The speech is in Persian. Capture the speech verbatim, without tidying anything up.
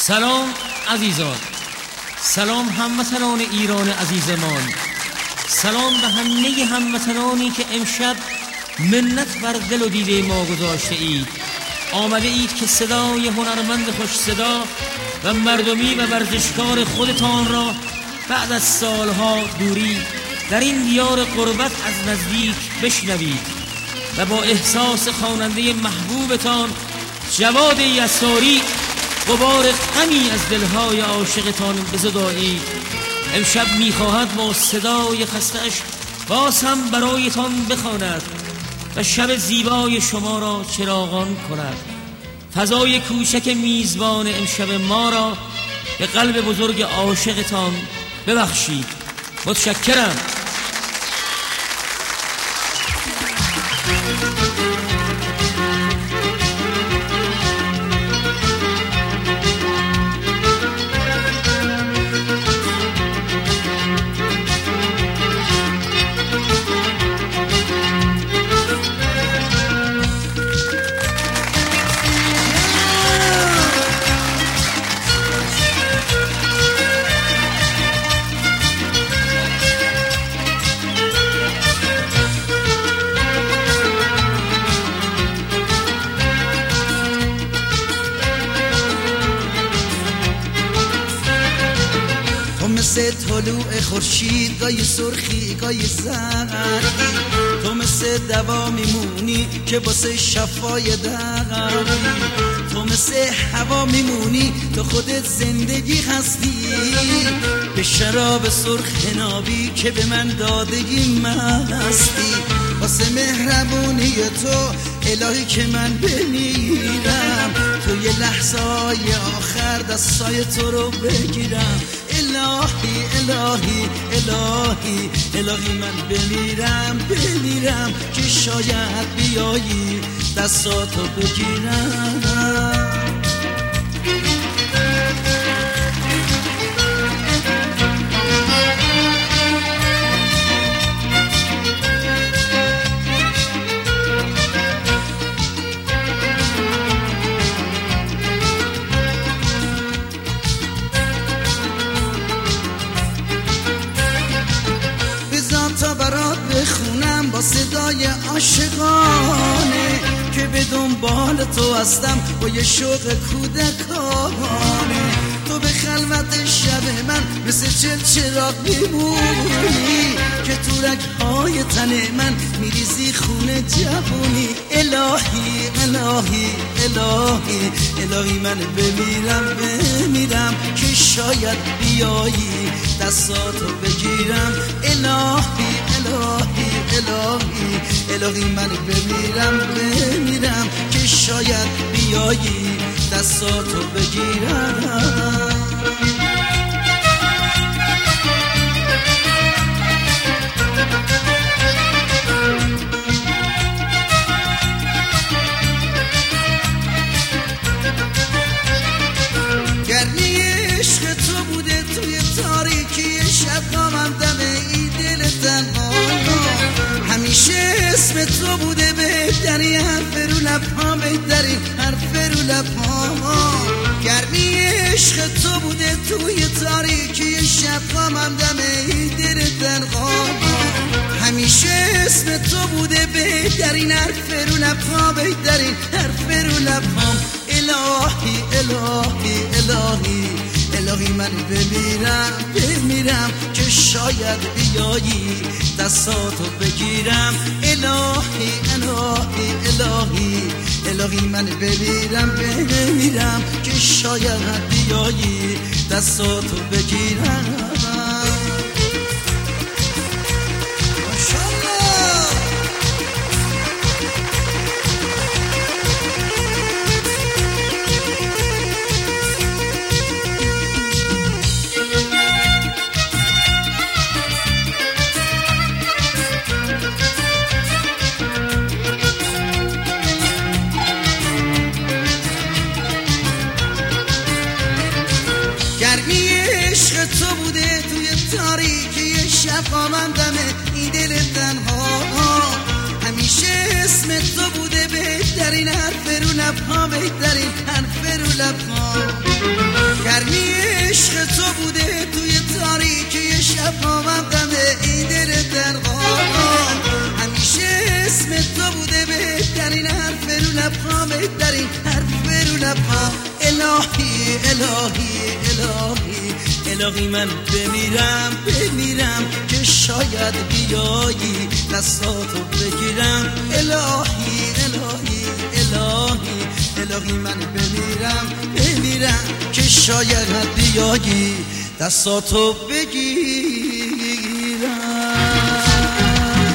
سلام عزیزان، سلام هموطنان ایران عزیزمان، سلام به همه هموطنانی که امشب منت بر دل و دیده ما گذاشته اید. آمده اید که صدای هنرمند خوش صدا و مردمی و ورزشکار خودتان را بعد از سالها دوری در این دیار غربت از نزدیک بشنوید و با احساس خواننده محبوبتان جواد یساری غبار غمی از دلهای عاشقتان بزدایید. امشب میخواهد با صدای خسته‌اش باز هم برایتان بخواند و شب زیبای شما را چراغان کند. فضای کوچک میزبان امشب ما را به قلب بزرگ عاشقتان ببخشید. متشکرم. مثل طلوع خورشید، گاهی سرخی گاهی زردی، تو مثل دوا میمونی که واسه شفای دردی، تو مثل هوا میمونی تو خودت زندگی هستی، به شراب سرخ نابی که به من دادگی مستی، واسه مهربونی تو الهی که من بمیرم، توی لحظه های آخر دستای تو رو بگیرم. الهی الهی الهی الهی من بمیرم بمیرم که شاید بیایی دستاتو بگیرم. تا برات بخونم با صدای عاشقانه که به دنبال تو هستم با یه شوق کودکانه، تو به خلوت شب من مثل چل چراغ میمونی که تو رگ‌های تن من میریزی خونه جوونی. الهی الهی الهی الهی من بمیرم بمیرم که شاید بیایی دستاتو بگیرم. الهی الهی الهی الهی من بمیرم بمیرم که شاید بیایی دستاتو بگیرم. گرمی عشق تو بوده توی تاریکی شب قامم دم ای دل تنها، همیشه اسم تو بوده بهترین حرف رو لبها، بهترین حرف رو لبها. گرمی عشق تو بوده توی تاریکی شب قامم دم ای دل تنها، همیشه اسم تو بوده بهترین حرف رو لبها، بهترین حرف رو لبها. الهی الهی الهی الهی من بمیرم بمیرم که شاید بیایی دستاتو بگیرم. الهی الهی الهی الهی من بمیرم بمیرم که شاید بیایی دستاتو بگیرم. گرمی عشق تو بوده توی تاریکی شب قامم دم این دل تنها، همیشه اسم تو بوده بهترین حرف رو لبها بهترین حرف رو لبها گرمی عشق تو بوده توی تاریکی شبها من غمه این دل درغان همیشه اسم تو بوده بهترین حرف رو لبها بهترین حرف رو لبها الهی الهی الهی الهی من بمیرم بمیرم که شاید بیایی دستاتو بگیرم الهی الهی الهی الهی من بمیرم بمیرم که شاید بیایی دستاتو بگیرم